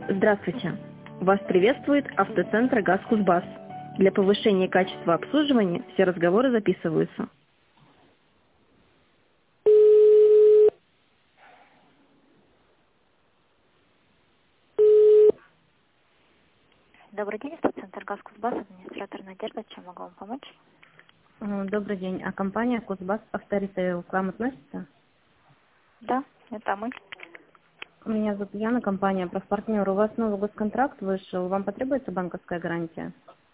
Здравствуйте! Вас приветствует автоцентр ГАЗ Кузбасс. Для повышения качества обслуживания все разговоры записываются. Добрый день, автоцентр ГАЗ Кузбасс, администратор Надежда, чем могу вам помочь? Добрый день. А компания Кузбасс Авторитейл к вам относится? Да, это мы. Меня зовут Яна, компания «Профпартнер». У вас новый госконтракт вышел. Вам потребуется банковская гарантия?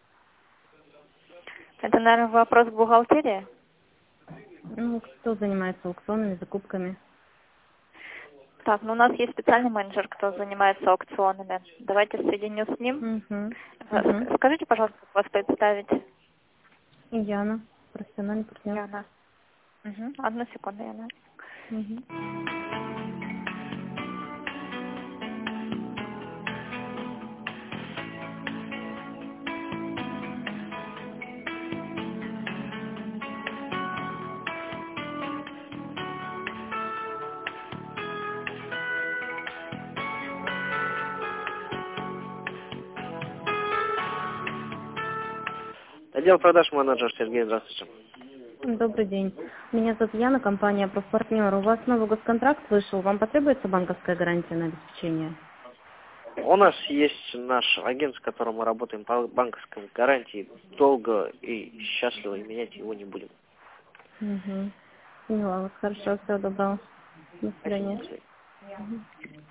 Это, наверное, вопрос к бухгалтерии. Кто занимается аукционами, закупками? Так, ну у нас есть специальный менеджер, кто занимается аукционами. Давайте соединю с ним. Скажите, пожалуйста, как вас представить? Яна, профессиональный партнер. Яна. Одну секунду, Яна. Отдел продаж, менеджер Сергей, здравствуйте. Добрый день. Меня зовут Яна, компания «Профпартнер». У вас новый госконтракт вышел. Вам потребуется банковская гарантия на обеспечение? У нас есть наш агент, с которым мы работаем по банковской гарантии. Долго и счастливо, и менять его не будем. Поняла вас. Хорошо, всего доброго. До свидания. Спасибо.